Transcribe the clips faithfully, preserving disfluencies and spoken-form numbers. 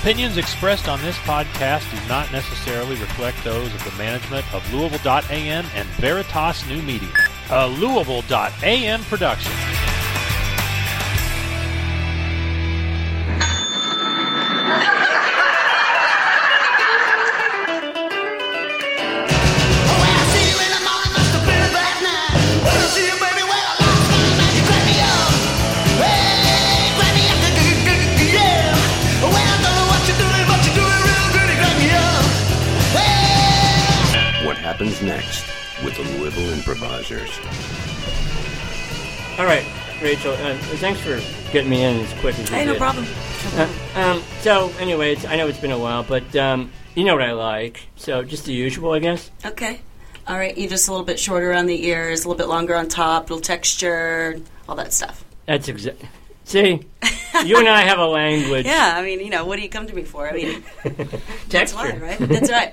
opinions expressed on this podcast do not necessarily reflect those of the management of Louisville dot A M and Veritas New Media, a Louisville dot A M production. Happens next with the Louisville Improvisers. All right, Rachel, uh, thanks for getting me in as quick as you hey, did. no problem. No problem. Uh, um, so, anyway, it's, I know it's been a while, but um, you know what I like. So, just the usual, I guess. Okay. All right, you just a little bit shorter on the ears, a little bit longer on top, little texture, all that stuff. That's exactly. See, you and I have a language. Yeah, I mean, you know, what do you come to me for? I mean, texture, that's why, right? That's right.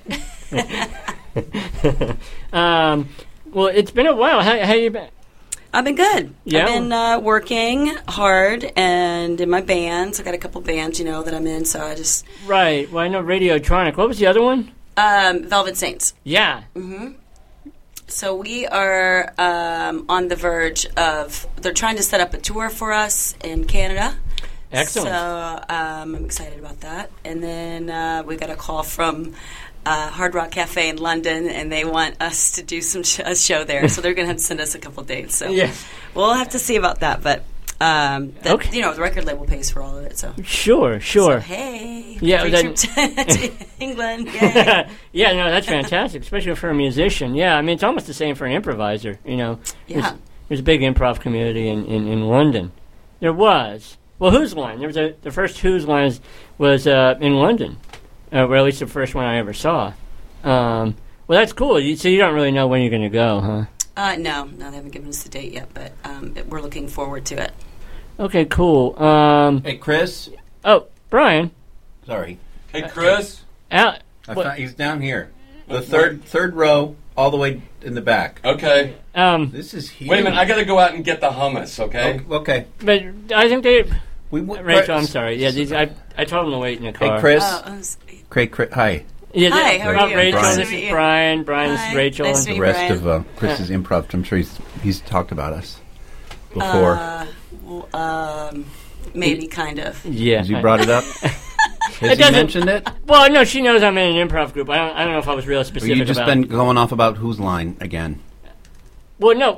um, well, it's been a while. How, how you been? I've been good. Yeah? I've been uh, working hard and in my bands. I got a couple bands, you know, that I'm in, so I just... Right. Well, I know Radiotronic. What was the other one? Um, Velvet Saints. Yeah. Mm-hmm. So we are um, on the verge of... They're trying to set up a tour for us in Canada. Excellent. So um, I'm excited about that. And then uh, we got a call from... Uh, Hard Rock Cafe in London, and they want us to do some sh- a show there. So they're going to have to send us a couple dates. So yeah. we'll have to see about that. But um, the, okay. you know, the record label pays for all of it. So sure, sure. So, hey, yeah, free then, trip to, to England. Yay. Yeah, no, that's fantastic, especially for a musician. Yeah, I mean, it's almost the same for an improviser. You know, yeah. There's, there's a big improv community in, in, in London. There was. Well, Who's Line? There was a, the first Who's Line was, was uh, in London. Uh, or at least the first one I ever saw. Um, well, that's cool. You, so you don't really know when you're going to go, huh? Uh, no, no, they haven't given us the date yet, but um, it, we're looking forward to it. Okay, cool. Um, hey, Chris. Oh, Brian. Sorry. Hey, Chris. Al- I found, he's down here. The third third row, all the way in the back. Okay. Um, this is huge. Wait a minute. I got to go out and get the hummus. Okay. Okay. okay. But I think they. We w- Rachel, I'm sorry. Yeah, these, I I told them to wait in the car. Hey, Chris. Oh, um, Craig, Chris. Hi. Yeah, Hi, how are about you? Rachel, Brian. this is Brian. Brian, this is Rachel. Nice to the meet rest Brian. of uh, Chris's improv. I'm sure he's he's talked about us before. Uh, well, um, maybe, kind of. Yeah. Has you brought it up? Has It he doesn't- mentioned it? Well, no, she knows I'm in an improv group. I don't, I don't know if I was real Or specific you just about been going off about Who's Line again? Well, no.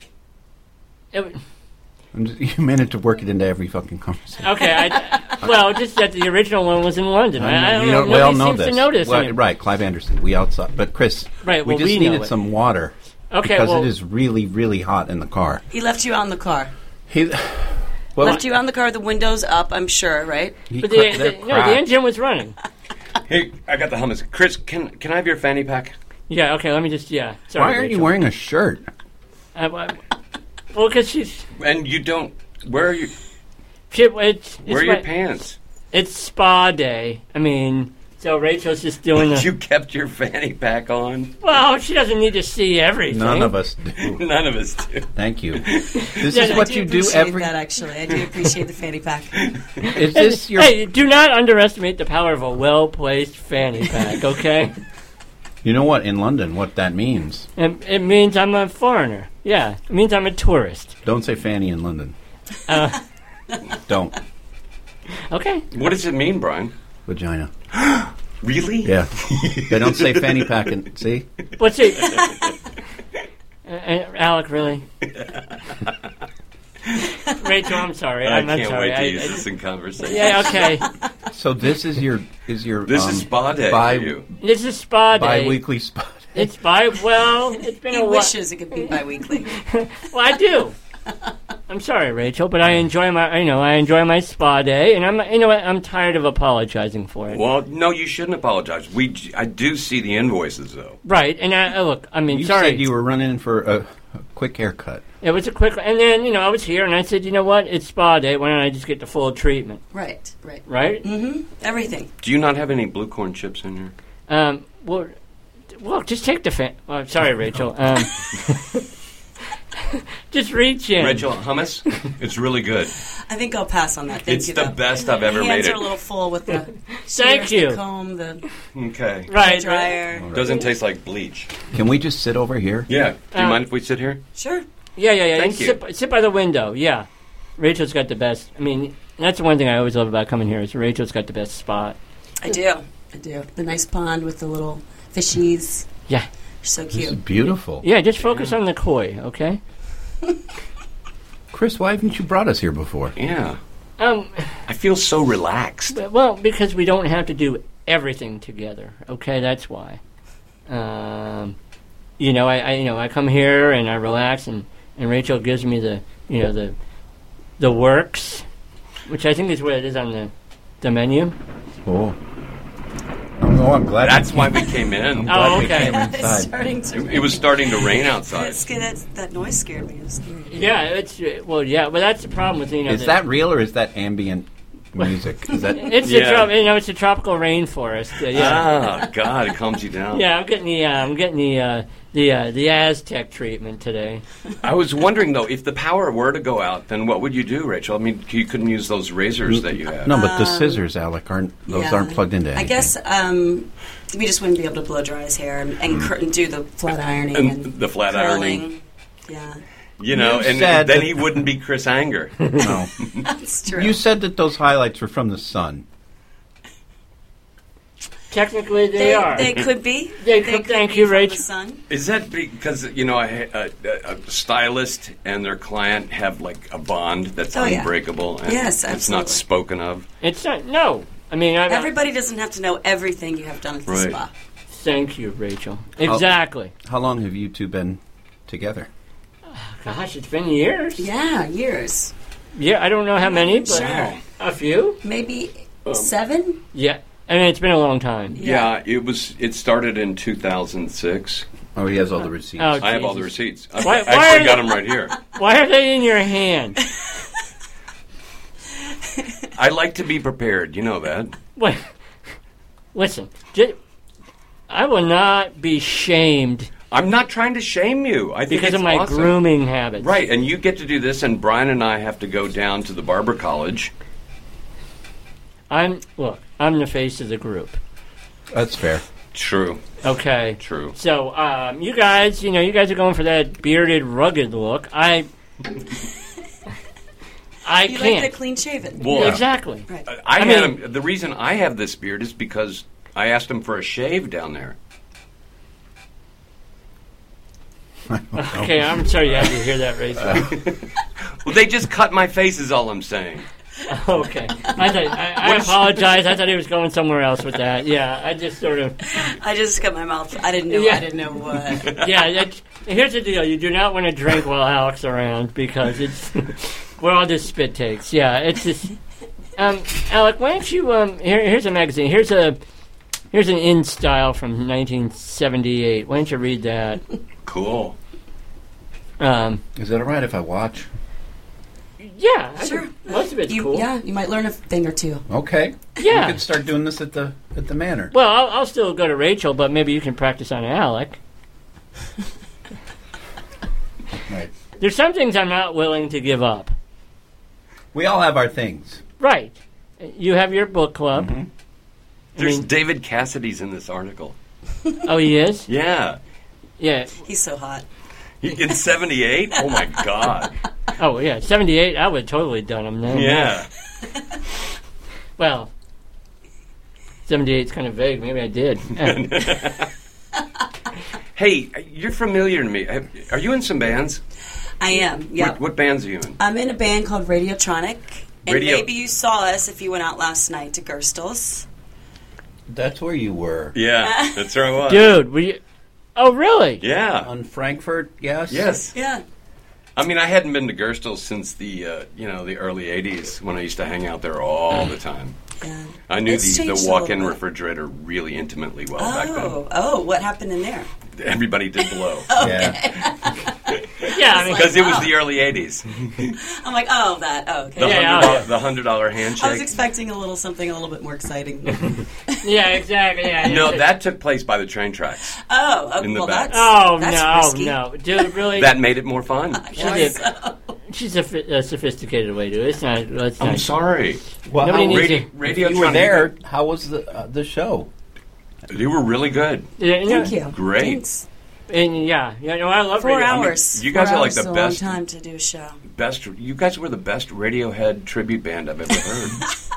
It, I'm just, you managed to work it into every fucking conversation. okay, I, well, just that the original one was in London. I, I don't you know. know, we all Nobody know seems this. to notice Well, it. right, Clive Anderson. We outside, but Chris, Right, we well, just we know needed it. some water Okay, because well- it is really, really hot in the car. He left you on the car. He, well, left you on the car, the windows up, I'm sure, right? he But cra- the, they're the, no, cracked. the engine was running. Hey, I got the hummus. Chris, can can I have your fanny pack? Yeah, okay, let me just, yeah. Sorry, Why aren't Rachel. you wearing a shirt? Uh, well, well, because she's... And you don't. Where are you? She, it's, it's Where are your my- pants? It's spa day. I mean, so Rachel's just doing the... You kept your fanny pack on. Well, she doesn't need to see everything. None of us do. None of us do. Thank you. This Yeah, is I what I you do appreciate every. that, actually. I do appreciate the fanny pack. Is this your? Hey, do not underestimate the power of a well-placed fanny pack, okay? You know what? In London, what that means? it, it means I'm a foreigner. Yeah, it means I'm a tourist. Don't say fanny in London. Uh, Don't. okay. What does it mean, Brian? Vagina. Really? Yeah. They don't say fanny pack in. See? What's it? uh, uh, Alec, really? Rachel, I'm sorry. I I'm, I'm can't sorry. wait to I, use I, this in conversation. Yeah, okay. So this is your is your. This um, is spa day bi- for you. This is spa day. Bi-weekly spa day. It's bi. Well, it's been He a while. wishes it could be bi-weekly. Well, I do. I'm sorry, Rachel, but I enjoy my. You know, I enjoy my spa day, and I'm. You know, what? I'm tired of apologizing for it. Well, no, you shouldn't apologize. We, j- I do see the invoices, though. Right, and I, uh, look. I mean, You sorry. said you were running for a, a quick haircut. It was a quick, and then you know I was here, and I said, you know what? It's spa day. Why don't I just get the full treatment? Right, right. Right? Mm-hmm. Everything. Do you not have any blue corn chips in here? Um. Well, well, just take the fan. Oh, sorry, Rachel. Um. Just reach in. Rachel, hummus? It's really good. I think I'll pass on that. Thank It's you, the though. best I've ever Hands made are it. a little full with the Thank shears, you. the comb, the Okay. Right. dryer. Doesn't taste like bleach. Can we just sit over here? Yeah. Do you Uh, mind if we sit here? Sure. Yeah, yeah, yeah. Thank you. Sit, sit by the window. Yeah. Rachel's got the best. I mean, that's the one thing I always love about coming here is Rachel's got the best spot. I do. I do. The nice pond with the little fishies. Yeah. So This is cute. beautiful. Yeah, just focus on the koi, okay? Chris, why haven't you brought us here before? Yeah. Um, I feel so relaxed. well, because we don't have to do everything together, okay? That's why. Um, you know, I, I you know I come here and I relax, and, and Rachel gives me the you know the the works, which I think is what it is on the the menu. Oh. Oh, I'm glad. That's why we came in. glad Oh, we okay. came It's inside. starting to. It, it was starting to rain outside. It's, that, that noise scared me. It was scary. Yeah, it's well, yeah, but that's the problem with you know. Is the, that real or is that ambient music? Is that It's Yeah. the trop- you know it's a tropical rainforest. Uh, yeah, Ah, God, it calms you down. yeah. I'm getting the uh, I'm getting the uh, the uh, the Aztec treatment today. I was wondering, though, if the power were to go out, then what would you do, Rachel? I mean, you couldn't use those razors that you have. No, but the scissors, Alec, aren't those Yeah. aren't plugged into anything. I guess um, we just wouldn't be able to blow dry his hair and, and, cur- and do the flat ironing And and, the flat curling. ironing. Yeah, You know, You and said then that- he wouldn't be Chris Anger. No. that's true. You said that those highlights were from the sun. Technically, they, they, are. they could be. They could- thank be you, from Rachel. The sun. Is that because, you know, a, a, a stylist and their client have, like, a bond that's Oh, yeah. unbreakable? And Yes, it's not absolutely. spoken of? It's not. No, I mean, I, Everybody doesn't have to know everything you have done at the Right. spa. Thank you, Rachel. Exactly. How long have you two been together? Gosh, it's been years. Yeah, years. Yeah, I don't know how many, but Sure. a few. Maybe Um, seven? Yeah, I mean, it's been a long time. Yeah. it was. It started in two thousand six. Oh, he has all the receipts. Oh, I have all the Jesus. receipts. I Why- why actually are got you- them right here. Why are they in your hand? I like to be prepared. You know that. Wait, listen. J- I will not be shamed I'm not trying to shame you. I think because it's of my awesome. grooming habits. Right, and you get to do this, and Brian and I have to go down to the barber college. I'm look. I'm the face of the group. That's fair. True, Okay. true. So, um, you guys, you know, you guys are going for that bearded, rugged look. I, I You can't. like the clean shaven. Well, Exactly. Right. I, I had mean- him. The reason I have this beard is because I asked him for a shave down there. Okay, I'm sorry you had to hear that, Rachel. Well, they just cut my face. Is all I'm saying. Okay. I, thought, I, I apologize. I thought he was going somewhere else with that. Yeah, I just sort of. I just cut my mouth. I didn't know. Yeah. I didn't know what. Yeah, that, here's the deal. You do not want to drink while Alex around because it's. We're all just spit takes. Yeah, it's just. Um, Alec, why don't you. Um, here, here's a magazine. Here's a. Here's an In Style from nineteen seventy-eight. Why don't you read that? Cool. Um, Is that all right if I watch? yeah, I Sure. think most of it's You, cool. Yeah, you might learn a thing or two. Okay. Yeah. We could start doing this at the at the manor. Well, I'll, I'll still go to Rachel, but maybe you can practice on Alec. Right. There's some things I'm not willing to give up. We all have our things. Right. You have your book club. Mm-hmm. There's mean- David Cassidy's in this article. Oh, he is? Yeah. Yeah. He's so hot. He- In seventy-eight? Oh, my God. Oh, yeah. seventy-eight, I would have totally done him then. Yeah. Well, seventy-eight's kind of vague. Maybe I did. Yeah. Hey, you're familiar to me. Have- Are you in some bands? I am. Yeah. What, what bands are you in? I'm in a band called Radiotronic, and Radio- maybe you saw us if you went out last night to Gerstel's. That's where you were. Yeah, that's where I was. Dude, were you... Oh, really? Yeah. On Frankfurt, yes? Yes. Yeah. I mean, I hadn't been to Gerstel's since the uh, you know the early eighties when I used to hang out there all the time. Yeah. I knew It's the, changed the a walk-in little bit. refrigerator really intimately well back Oh, oh, what happened in there? then. Everybody did blow. Yeah. Yeah, I mean, Because it was wow. the early eighties. I'm like, oh, that. Oh, okay. The Yeah, hundred oh, dollar yeah. the hundred dollar I was handshake. expecting a little something a little bit more exciting. yeah, exactly. Yeah, No, yeah. that took place by the train tracks. oh, okay, In the well, back. that's Oh that's no, risky. no, dude, really? That made it more fun. I She guess did. so. She's a, fi- a sophisticated way to do it. It's not. It's I'm not. sorry. Well, Nobody how, needs Radio, to- radio you were there. How was the uh, the show? You were really good. Yeah, you know, Thank you. Great. Thanks. And yeah, yeah, no, I love Four radio. hours. you guys Four are like hours the is a best- long time to do a show. Best. You guys were the best Radiohead tribute band I've ever heard.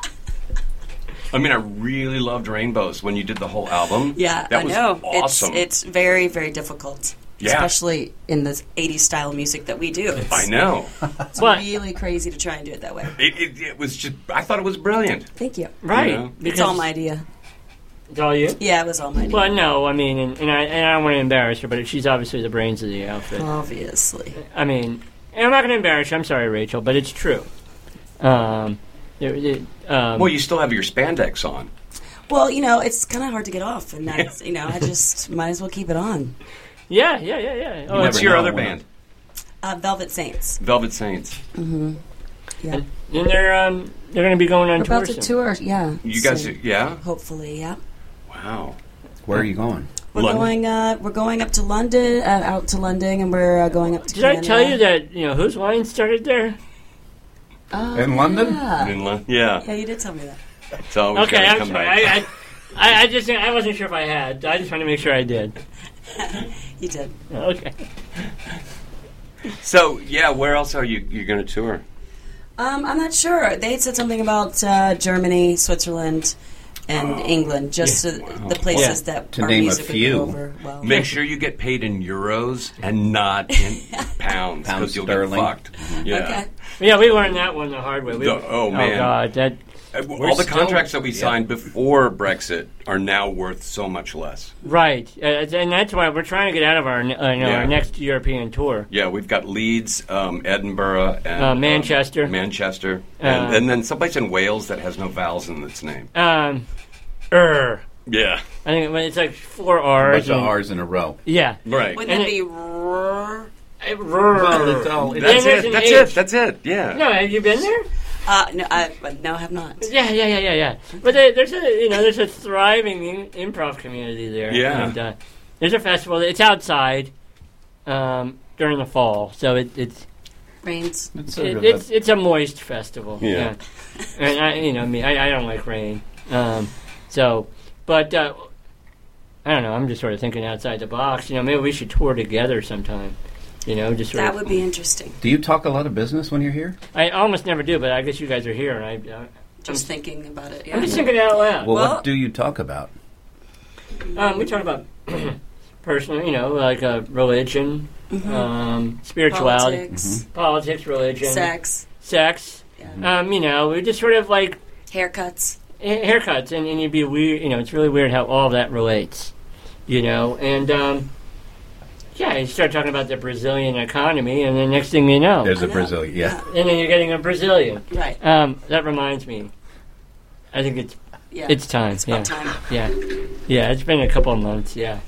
I mean, I really loved Rainbows when you did the whole album. Yeah, that I was know. awesome. It's it's very very difficult, Yeah. especially in the eighties style music that we do. It's, I know. it's But- really crazy to try and do it that way. It, it, it was just. I thought it was brilliant. Thank you. Right? You know? It's all my idea. It's all you. Yeah, it was all my idea. Well, no, I mean, and, and I and I don't want to embarrass her, but she's obviously the brains of the outfit. Obviously. I mean, and I'm not going to embarrass you. I'm sorry, Rachel, but it's true. Um, it, it, um, Well, you still have your spandex on. Well, you know, it's kind of hard to get off, and that's you know, I just might as well keep it on. yeah, yeah, yeah, yeah. Oh, What's never your know other when- band? Uh, Velvet Saints. Velvet Saints. Yeah. and they're um, they're going to be going on We're tour about to soon. tour. Yeah. You guys, soon. yeah? Hopefully, yeah. Wow. Where are you going? We're London. going. Uh, we're going up to London, uh, out to London, and we're uh, going up to. Did I Canada. tell you that you know whose line started there? Oh, In London? Yeah. In Lon- yeah. yeah, you did tell me that. It's always Okay, gotta I'm come sorry. back. I, I, I, I just I wasn't sure if I had. I just wanted to make sure I did. You did. Okay. So, yeah, where else are you you going to tour? Um, I'm not sure. They had said something about uh, Germany, Switzerland, and England, just Yeah. to- the places that To our name a music would few. go over well. Make sure you get paid in euros and not in pounds, Pound because you'll sterling. get fucked. Yeah. Okay. Yeah, we learned that one the hard way. We, The- oh, man. God, that Uh, We're All the still- contracts that we yeah. signed before Brexit are now worth so much less. right, uh, and that's why we're trying to get out of our uh, you know, Yeah. our next European tour. Yeah, we've got Leeds, um, Edinburgh, and Uh, um, Manchester. Manchester, Uh, and, and then someplace in Wales that has no vowels in its name. Um, er, Yeah, I think it's like four A R's. bunch of and- R's in a row. Yeah. right. Wouldn't And that it- be? roar? Uh, rrr. Well, it's all- Then That's there's it. an That's H. it. That's it. Yeah. No, have you been there? Uh, no, I, but no, I have not. Yeah, yeah, yeah, yeah, yeah. But there, there's a you know there's a thriving in, improv community there. Yeah. And, uh, there's a festival. It's outside um, during the fall, so it, it's Rains. It's sort it, of it's a- it's a moist festival. Yeah. And I you know me I, I don't like rain. Um, so, but uh, I don't know. I'm just sort of thinking outside the box. You know, maybe we should tour together sometime. You know, just sort That of. would be interesting. Do you talk a lot of business when you're here? I almost never do, but I guess you guys are here, and I. Uh, Just thinking about it. Yeah. I'm just thinking out loud. Well, Well- what do you talk about? Um, we talk about personal, you know, like uh, religion, um, spirituality, Politics, politics, religion, sex, sex. yeah. Um, you know, we just sort of like haircuts. ha- haircuts, and, and you'd be weird. You know, it's really weird how all of that relates. You know, and um, yeah, you start talking about the Brazilian economy, and then next thing you know, There's I a know. Brazilian. Yeah. and then you're getting a Brazilian. Right. Um, that reminds me. I think it's Yeah. it's time. It's yeah. about time. Yeah, yeah. It's been a couple of months. Yeah.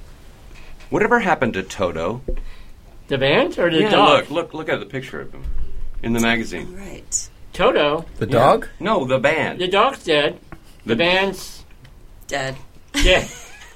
Whatever happened to Toto? The band or the yeah, dog? look, look, look at the picture of him in the magazine. Right. Toto. The Yeah. dog? No, the band. The dog's dead. The, The- band's Dead. dead.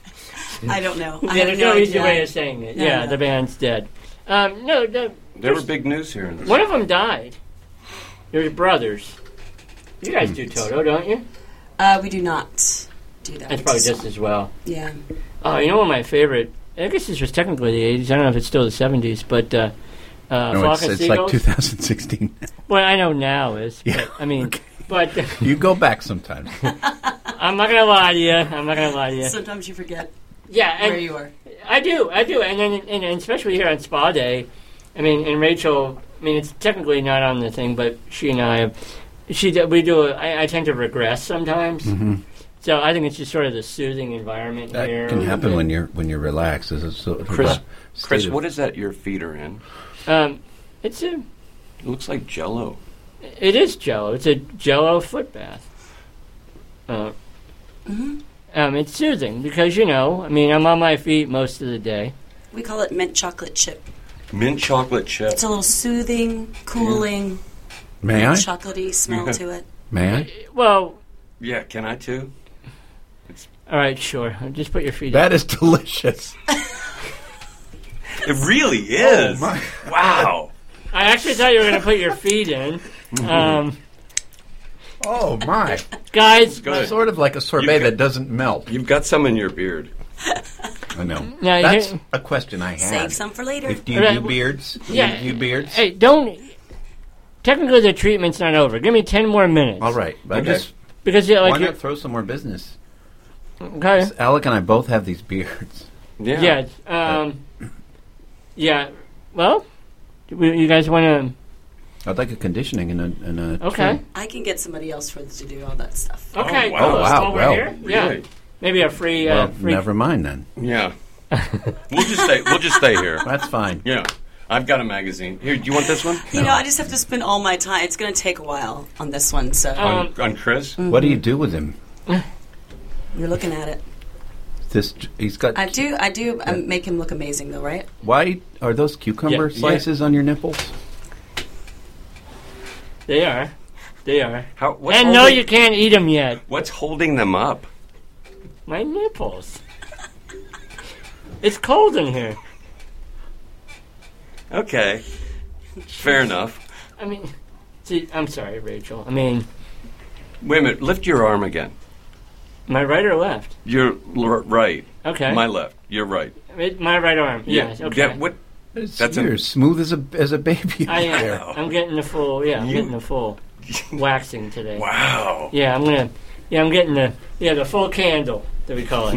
I don't know. I Yeah, have there's no no easy idea. way of saying it. No, yeah, no. the band's dead. Um, no, the, There were big news here. In this. one of them died. They were brothers. You guys do Toto, don't you? Uh, we do not do that. That's probably just as well. Yeah. Oh, you know one of my favorite. I guess this was technically the eighties. I don't know if it's still the seventies, but uh, uh, No, Flock it's, of it's like Seagulls. two thousand sixteen. Well, I know now is. Yeah, But, I mean, but You go back sometimes. I'm not gonna lie to you. I'm not gonna lie to you. Sometimes you forget Yeah, and where you are. I do, I do, and then and, and especially here on Spa Day, I mean, and Rachel, I mean, it's technically not on the thing, but she and I, she we do. A, I, I tend to regress sometimes, so I think it's just sort of the soothing environment That here. can happen when you're when you're relaxed. It's a sort of Chris- a state Chris, of- what is that your feet are in? Um, it's a, It looks like Jello. it is Jello. It's a Jello foot bath. Uh, um, it's soothing because you know, I mean, I'm on my feet most of the day. We call it mint chocolate chip. Mint chocolate chip. It's a little soothing, cooling, May I? chocolatey smell to it. May I? Well, Yeah, can I too? all right, sure. Just put your feet That is delicious. It really is. Oh, my. Wow. I actually thought you were going to put your feet in. Um, Oh, my. guys, Good. Sort of like a sorbet You got- that doesn't melt. You've got some in your beard. I know. Now, That's here- a question I had. Save some for later. If do you Right, do well, beards? Do yeah. you do beards? hey, don't. Technically, the treatment's not over. Give me ten more minutes. All right. But Okay. just, Because, yeah, why like, not throw some more business? you're, okay. Alec and I both have these beards. Yeah. Yeah. Um, yeah. Well, do we- you guys want to. I'd like a conditioning and a, and a Okay. trim. I can get somebody else for to do all that stuff. Okay. wow. cool. Oh, wow, Over well, here? Yeah. Really? Maybe a free. Uh, Well, free never mind then. Yeah. We'll just stay. We'll just stay here. That's fine. Yeah. I've got a magazine. Here, do you want this one? You know, I just have to spend all my time. It's going to take a while on this one, so Um, On, on Chris? What do you do with him? you're looking at it. This he's got. I do, I do um, make him look amazing, though, right? Why are those cucumber Yeah, slices on your nipples? They are. They are. How, what's And no, holding- you can't eat them yet. What's holding them up? My nipples. It's cold in here. Okay. Fair enough. I mean, see, I'm sorry, Rachel. I mean, Wait a minute. Lift your arm again. my right or left? You're l- right. Okay. My left. You're right. It- my right arm. Yes. Okay. Yeah, what? It's, That's a- you're as smooth as a as a baby. I out there. am. I'm getting the full. Yeah, I'm You- getting the full waxing today. Wow. Yeah, I'm gonna. Yeah, I'm getting the. Yeah, the full candle that we call it.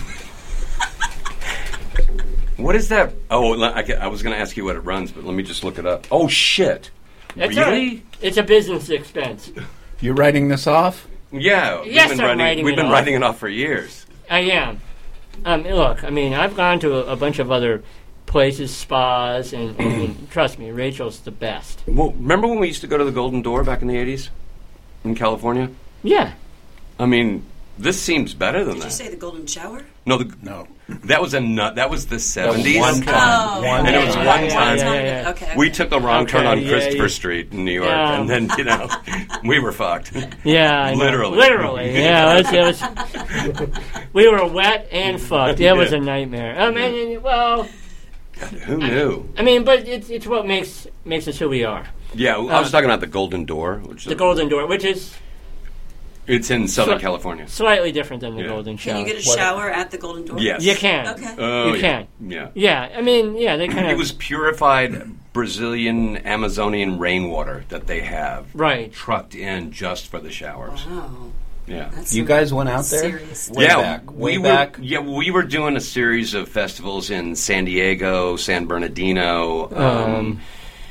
What is that? Oh, le- I, ca- I was going to ask you what it runs, but let me just look it up. Oh, shit. That's all Really? right. It's a business expense. You're writing this off? Yeah. Yes, we've been I'm writing, writing We've it been off. writing it off for years. I am. Um, look, I mean, I've gone to a, a bunch of other places, spas, and, and, and trust me, Rachel's the best. Well, remember when we used to go to the Golden Door back in the eighties in California? Yeah. I mean, this seems better than Did you that. say the golden shower? No, the, No. that was a nut. That was the seventies. one time. Oh, One And it was time. one yeah, time. Yeah, yeah, yeah. Okay, okay. We took a wrong turn Okay, on yeah, Christopher yeah. Street in New York, Yeah. and then you know we were fucked. Yeah, I know. Literally. Literally, yeah. It was, it was, we were wet and fucked. It was Yeah. a nightmare. I mean, well, Who knew? I mean, but it's it's what makes makes us who we are. Yeah, I was talking about the Golden Door, which The Golden Door, which is it's in Southern So- California. slightly different than the Yeah. Golden Shower. Can you get a shower at the golden door? Yes. You can. Okay. Oh, You yeah. can. Yeah. Yeah, I mean, yeah, they kind of It was purified Brazilian Amazonian rainwater that they have right. trucked in just for the showers. Wow. Yeah. That's You some guys went out there? serious Way yeah, back. Way we back. Were, yeah, we were doing a series of festivals in San Diego, San Bernardino, um, Um,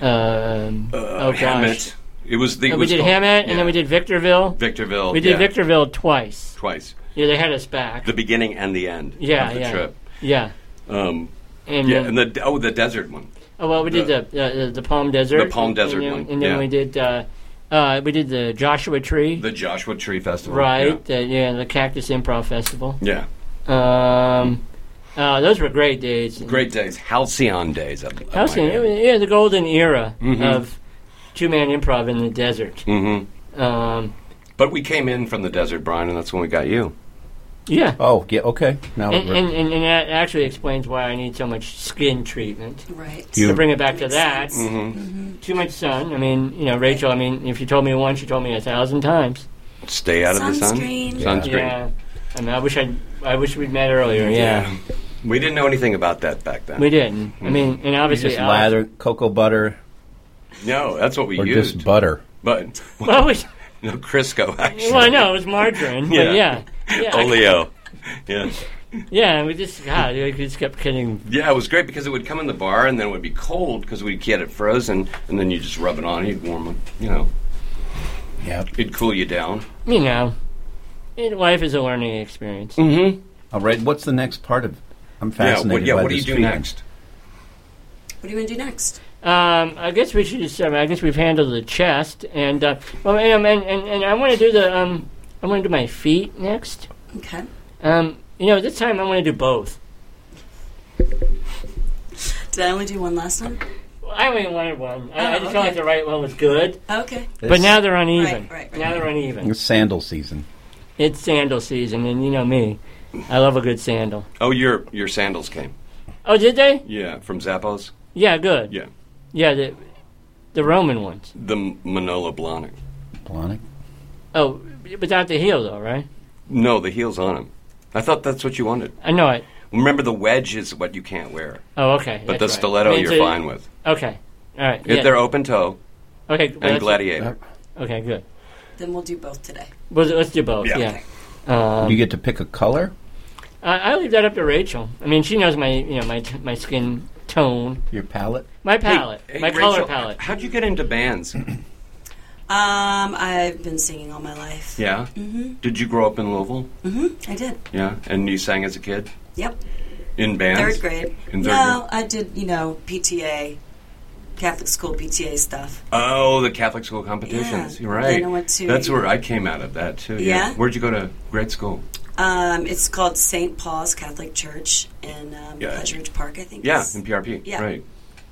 um, uh, oh gosh, Hammett. It was the. it And we was did called- Hammett, yeah. and then we did Victorville. Victorville. We did yeah, Victorville twice. twice. Yeah, they had us back. The beginning and the end yeah, of the yeah, trip. yeah. Um, And yeah, then, and the oh the desert one. oh well, we did the the, the Palm Desert. The Palm and- Desert and then, one, and then yeah. we did uh, uh, we did the Joshua Tree. The Joshua Tree Festival. right. The, yeah, the Cactus Improv Festival. Yeah. Um, uh, those were great days. yeah. Great days. Halcyon days. Of, of Halcyon, it was- yeah, the golden era Mhm. of two-man improv in the desert. Mm-hmm. Um, But we came in from the desert, Brian, and that's when we got you. yeah. Oh, yeah, okay. Now And, we're- and, and, and that actually explains why I need so much skin treatment. Right. You- To bring it back to Makes that, sense. Mm-hmm. too much sun. I mean, you know, Rachel, I mean, if you told me once, you told me a thousand times. Stay out of the sun. Sunscreen. Sunscreen. Yeah. I mean, I wish I'd, I wish we'd met earlier. Yeah. We didn't know anything about that back then. We didn't. I mean, and you obviously, just Alex- lather cocoa butter No, that's what we or used. just butter. But Well, we, no, Crisco actually. well, no, it was margarine. Yeah. But yeah. Yeah. I- Oleo. Yeah. Yeah, we just, God, we just kept getting. Yeah, it was great because it would come in the bar and then it would be cold because we'd get it frozen and then you just rub it on, you'd warm it. You know, Yep. it'd cool you down. You know, it, life is a learning experience. Mm-hmm. All right, what's the next part of I'm Yeah. fascinated What, yeah. by What do you this do feeling. next? What are you going to do next? Um, I guess we should just. I, mean, I guess we've handled the chest, and uh, well, and, and, and, and I want to do the. Um, I want to do my feet next. Okay. Um, you know, this time I want to do both. Did I only do one last time? Well, I only wanted one. I, Oh, I just okay. felt like the right one was good. Okay. But now they're uneven. Right, right, right. Now they're uneven. It's sandal season. It's sandal season, and you know me. I love a good sandal. Oh, your your sandals came. Oh, did they? Yeah, from Zappos. Yeah, good. Yeah, Yeah, the, the Roman ones. the Manolo Blahnik. Blahnik? Oh, without the heel, though, right? No, the heel's on them. I thought that's what you wanted. I know it. Remember, the wedge is what you can't wear, Oh, okay. but that's the right. stiletto I mean, you're so- fine with. Okay. All right. If yeah. they're open toe Okay. well, and that's- gladiator. Okay, good. Then we'll do both today. Well, let's do both. Yeah. Yeah. Um, you get to pick a color? I, I leave that up to Rachel. I mean, she knows my, you know, my t- my skin tone, Your palette? my palette, Hey, hey, my Rachel, color palette. How'd you get into bands? Um, I've been singing all my life. Yeah. Mm-hmm. Did you grow up in Louisville? Mm-hmm. I did. Yeah, and you sang as a kid Yep. in bands. Third grade. In third no, grade. I did, you know, P T A, Catholic school P T A stuff. Oh, the Catholic school competitions. Yeah. You're right. Then I went to- That's where I came out of that too. Yeah? Where'd you go to grade school? Um, it's called Saint Paul's Catholic Church in um, Yeah. Pleasure Ridge Park, I think. Yeah, is- in P R P. Yeah. Right.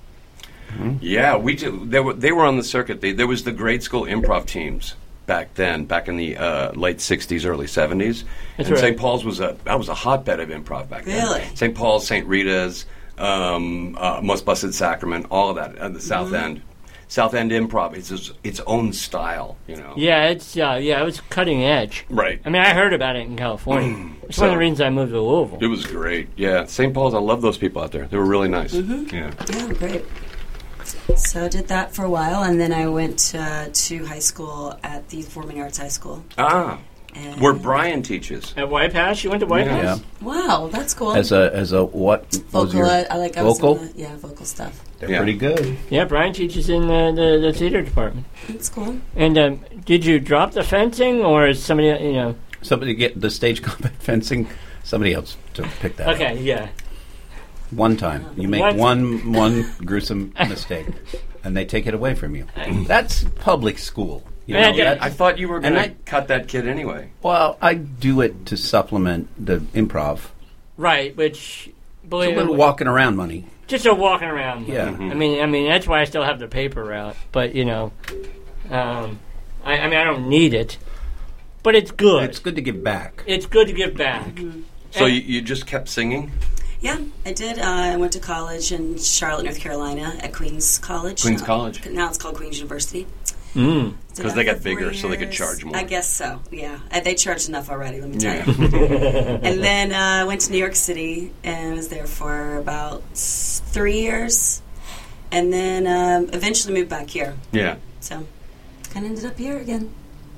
Yeah, we did, they were they were on the circuit. They, there was the grade school improv teams back then, back in the uh, late sixties, early seventies. That's and right. Saint Paul's was a that was a hotbed of improv back then. Really? Saint Paul's, Saint Rita's, um, uh, Most Blessed Sacrament, all of that at the South Mm-hmm. End. South End Improv. It's its, its own style, you know. Yeah, it's uh, yeah, it was cutting edge. Right. I mean, I heard about it in California. It's So- one of the reasons I moved to Louisville. It was great. Yeah, Saint Paul's. I love those people out there. They were really nice. Mm-hmm. Yeah. Yeah, great. So I did that for a while, and then I went uh, to high school at the Performing Arts High School. Ah, And where Brian teaches. At White House, you went to White Yeah. House. Yeah. Wow, that's cool. As a as a what? was vocal, your I, I like I was vocal? in the- yeah, vocal stuff. They're Yeah. pretty good. Yeah, Brian teaches in the, the, the theater department. That's cool. And um, did you drop the fencing, or is somebody you know? Somebody get the stage combat fencing. Somebody else to pick that. up. Okay, yeah. One time you make One- one one gruesome mistake, and they take it away from you. That's public school. You Yeah, know, yeah. that- I thought you were going And to I- cut that kid anyway. well, I do it to supplement the improv. Right, which It's a believe little it, walking around money. just a walking around. Yeah. Mm-hmm. I mean, I mean that's why I still have the paper route. But you know, um, I, I mean, I don't need it, but it's good. It's good to give back. It's good to give back. So And- you, you just kept singing? Yeah, I did. Uh, I went to college in Charlotte, North Carolina, at Queens College. Queens Uh, College. Now it's called Queens University. Mm. Did 'Cause that they got for four bigger, so they could years. charge more. I guess so. Yeah, Uh, they charged enough already. Let me tell Yeah. you. And then I uh, went to New York City and was there for about s- three years, and then um, eventually moved back here. Yeah. So, kind of ended up here again.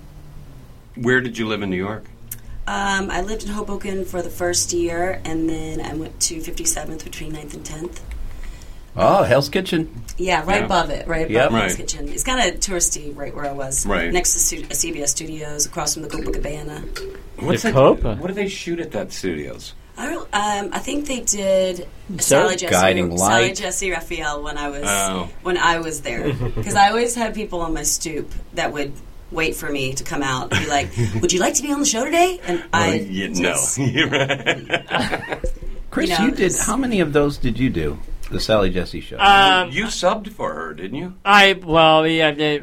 Where did you live in New York? Um, I lived in Hoboken for the first year, and then I went to fifty-seventh between ninth and tenth. Oh, Hell's Kitchen. Yeah, right Yeah. above it, right above Yep. Hell's Right. Kitchen. It's kind of touristy, right where I was. Right. Next to Stu- C B S Studios, across from the Copacabana. What's The that- Copa. What do they shoot at that studios? I don't. Um, I think they did So Sally Jesse, Guiding Sally Light. Jesse Raphael when I was Oh. when I was there, because I always had people on my stoop that would wait for me to come out and be like, "Would you like to be on the show today?" And I Uh, yeah, just, no. You're right. Chris, You know, you did. it's- How many of those did you do? The Sally Jesse show. Um, you subbed for her, didn't you? I well, yeah. They,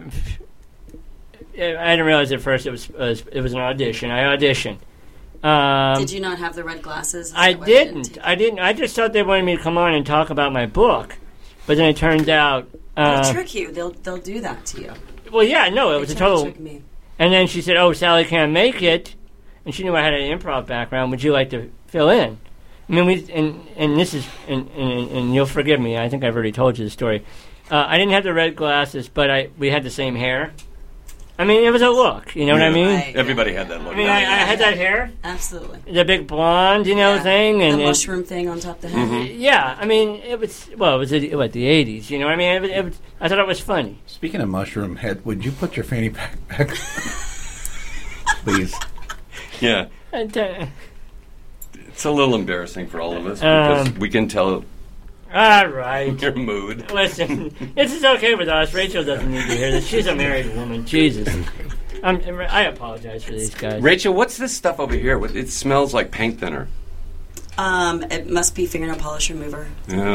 I didn't realize at first it was was it was an audition. I auditioned. Um, did you not have the red glasses? Is I that why they didn't. take- I didn't. I just thought they wanted me to come on and talk about my book, but then it turned out. They'll Uh, trick you. They'll they'll do that to you. well, yeah, no, it They was a tried to total. trick me. And then she said, "Oh, Sally can't make it," and she knew I had an improv background. Would you like to fill in? I mean, we and and this is and, and, and you'll forgive me. I think I've already told you the story. Uh, I didn't have the red glasses, but I we had the same hair. I mean, it was a look. You know what I Yeah. mean? Right. Everybody had that look. I mean, I, I had that hair, Absolutely. the big blonde, you know, Yeah. thing, and, the and mushroom thing on top of the head. Mm-hmm. yeah. I mean, it was well, it was the, what the eighties. You know what I mean? It was, it was, I thought it was funny. Speaking of mushroom head, would you put your fanny pack back, please? Yeah. And, uh, It's a little embarrassing for all of us because Um, we can tell all right. your mood. Listen, this is okay with us. Rachel doesn't need to hear this. She's a married woman. Jesus. I'm, I apologize for these guys. Rachel, what's this stuff over here? What- It smells like paint thinner. Um, it must be fingernail polish remover. Oh. Um,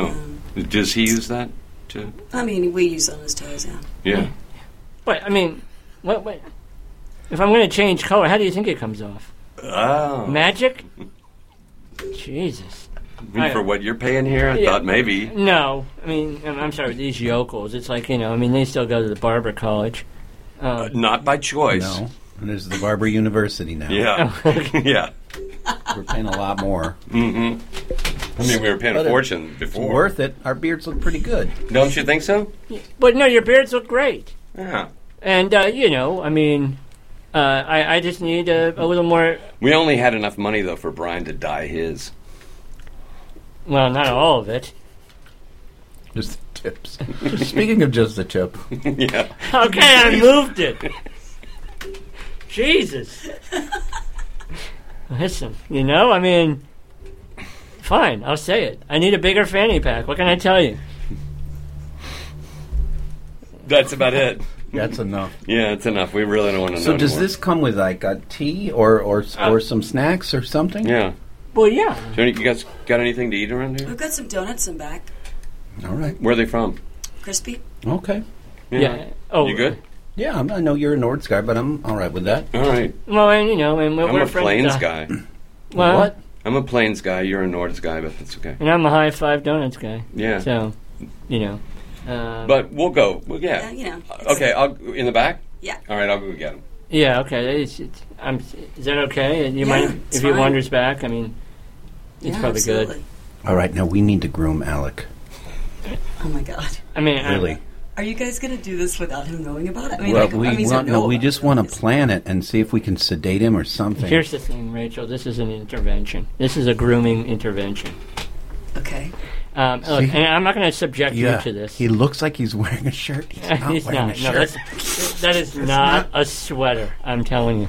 Does he use that? To I mean, we use it on his toes, yeah. yeah. But I mean, what? what if I'm going to change color, how do you think it comes off? Oh. Magic? Jesus. I mean, for what you're paying here, I Yeah. thought maybe. No, I mean, I'm, I'm sorry, these yokels. It's like, you know, I mean, they still go to the barber college. Uh, Um, not by choice. No. And there's the Barber University now. Yeah. yeah. We're paying a lot more. Mm-hmm. I mean, we were paying a But it- fortune It's before. worth it. Our beards look pretty good. Don't you think so? but no, your beards look great. Yeah. And, uh, you know, I mean, uh, I, I just need a, a little more, We only had enough money, though, for Brian to dye his. well, not all of it. Just the tips. Speaking of just the tip, yeah. Okay, I moved it. Jesus. Listen, you know, I mean, fine, I'll say it. I need a bigger fanny pack. What can I tell you? That's about it. that's enough. Yeah, it's enough. We really don't want to know So does anymore. this come with like a tea or or or some snacks or something? Yeah. Well, yeah. So you guys got anything to eat around here? We've got some donuts in back. All right. Where are they from? Crispy. Okay. Yeah. Oh, You good? Yeah, I'm, I know you're a Nords guy, but I'm all right with that. All right. Well, and, you know, and we're, I'm we're a friends. Plains uh, guy. Well, What? I'm a Plains guy. You're a Nords guy, but that's okay. and I'm a high five donuts guy. Yeah. So, you know. Um, But we'll go. Well, Yeah, yeah. you know. it's- Okay, I'll in the back. Yeah. All right, I'll go get him. yeah, okay. It's, it's, I'm, is that okay? You Yeah, mind it's if he fine. wanders back? I mean, it's Yeah, probably absolutely. good. All right, now we need to groom Alec. Oh my God. I mean, I- Really? Are you guys going to do this without him knowing about it? I mean, well, like, we I mean, he's want, gonna no, know we about just it, want to obviously. plan it and see if we can sedate him or something. Here's the thing, Rachel. This is an intervention. This is a grooming intervention. Okay. Um, look, See? and I'm not going to subject yeah, you to this. he looks like he's wearing a shirt. He's not He's wearing not. a No, shirt. that's, that is not a sweater. I'm telling you.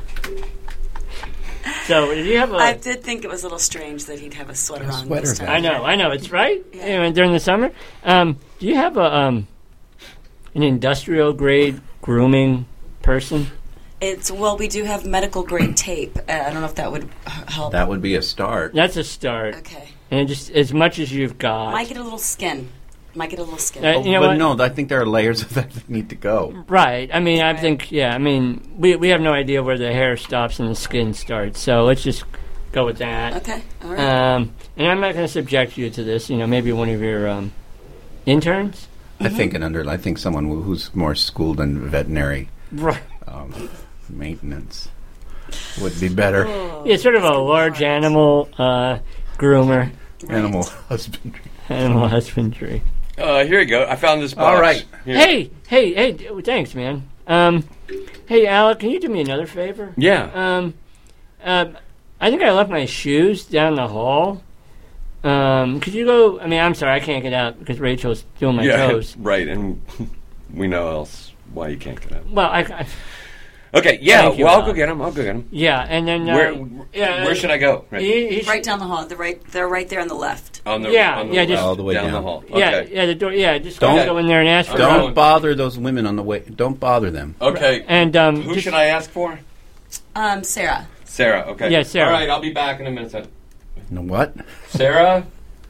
So, did you have a? I did think it was a little strange that he'd have a sweater A on. sweater this time. guy. I know, I know. It's right. Yeah. You know, during the summer. Um, do you have a um, an industrial grade grooming person? It's well, we do have medical grade tape. Uh, I don't know if that would h- help. That would be a start. That's a start. Okay. And just as much as you've got. Might get a little skin. Might get a little skin. Uh, Oh, you know but what? no, I think there are layers of that that need to go. Right. I mean, I Right. think, yeah, I mean, we we have no idea where the hair stops and the skin starts, so let's just go with that. Okay. All right. Um, and I'm not going to subject you to this. You know, maybe one of your um, interns. I think an under. I think someone who- who's more schooled in veterinary Right. um, maintenance would be better. Yeah, sort of a large animal uh, groomer, Animal husbandry. animal husbandry. Uh, here you go. I found this box. All right. Here. Hey, hey, hey! d- Thanks, man. Um, hey, Alec, can you do me another favor? Yeah. Um, um, I think I left my shoes down the hall. Um, could you go? I mean, I'm sorry, I can't get out because Rachel's doing my yeah. toes. Right, and we know else why you can't get out. Well, I, I Okay. Yeah. Thank you, well, I'll Al. go get him. I'll go get him. yeah, and then uh, Where? yeah, Where should I go? Right. He, he should- right down the hall. The right. They're right there on the left. On the Yeah, on the yeah, left, just- All the way down, down. the hall. Yeah, Okay. yeah, the door. Yeah, just Don't- go in there and ask for. Don't- Don't bother those women on the way. Don't bother them. Okay. And um, Who just- should I ask for? Um, Sarah. Sarah. Okay. Yeah, Sarah. All right. I'll be back in a minute. You know what? Sarah.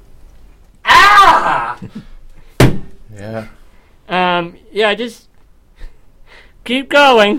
Yeah. Um, yeah, just keep going.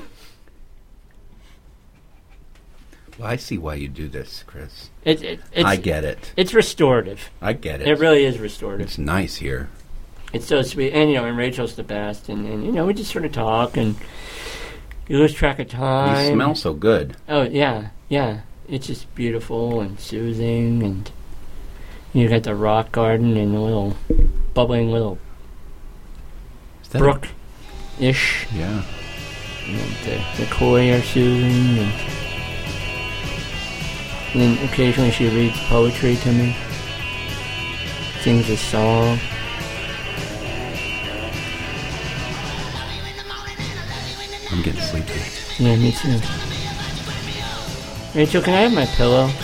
Well, I see why you do this, Chris. It, it, it's, I get it. It's restorative. I get it. It really is restorative. It's nice here. It's so sweet, and you know, and Rachel's the best, and, and you know, we just sort of talk, and you lose track of time. You smell so good. Oh yeah, yeah. It's just beautiful and soothing, and you got the rock garden and the little bubbling little Is that brook ish, A, yeah. and the, the koi are soothing, and, and then occasionally she reads poetry to me, sings a song. I'm getting sleepy. Yeah, me too. Rachel, can I have my pillow?